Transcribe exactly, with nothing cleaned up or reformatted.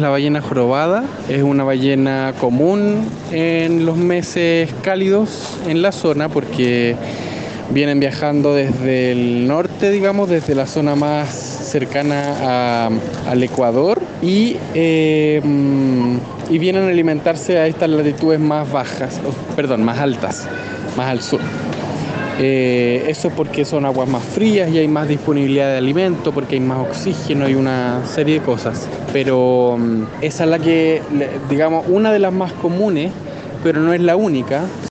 la ballena jorobada. Es una ballena común en los meses cálidos en la zona porque vienen viajando desde el norte, digamos, desde la zona más cercana a, al Ecuador y, eh, y vienen a alimentarse a estas latitudes más bajas, oh, perdón, más altas, más al sur. Eh, eso es porque son aguas más frías y hay más disponibilidad de alimento, porque hay más oxígeno y una serie de cosas. Pero um, esa es la que, digamos, una de las más comunes, pero no es la única.